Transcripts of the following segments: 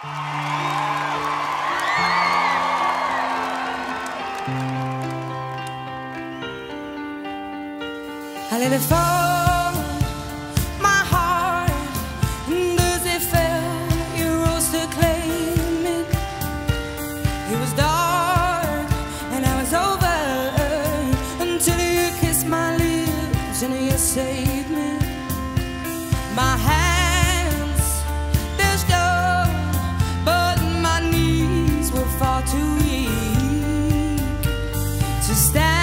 I let it fall, my heart, and as it fell, you rose to claim it. It was dark, and I was over, until you kissed my lips, and you saved me. My hands, they're stone, but my knees were far too weak to stand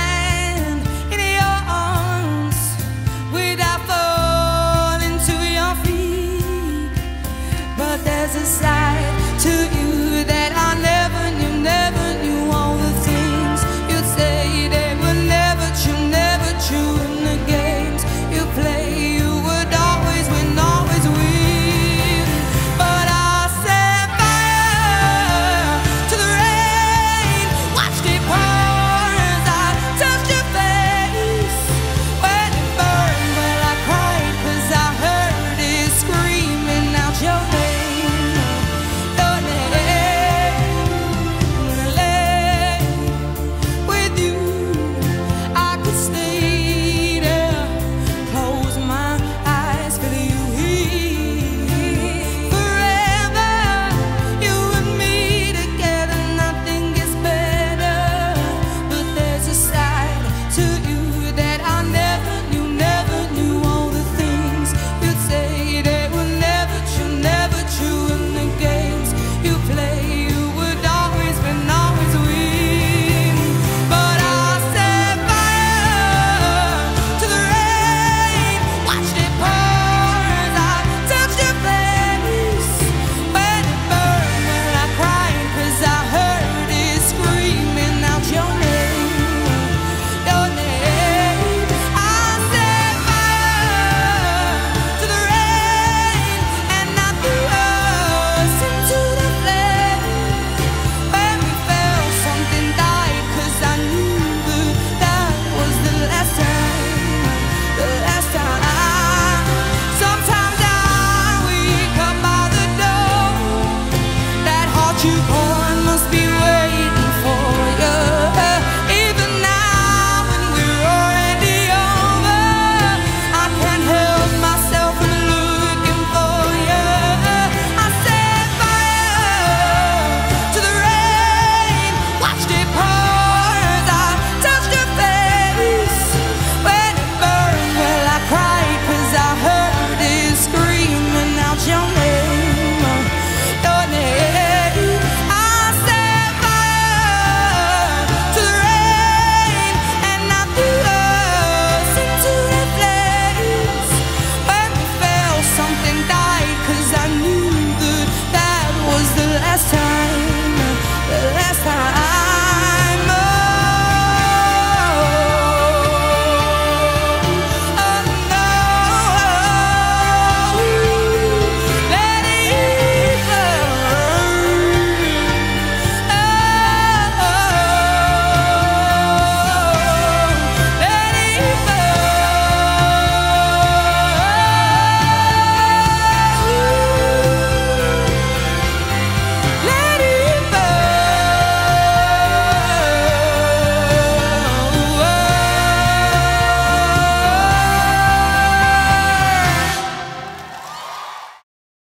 a side to you that I never knew all the things you'd say they were never true in the games you play. You would always win, always win. But I set fire to the rain, watched it pour as I touched your face. When it burned, well I cried 'cause I heard it screaming out your name. You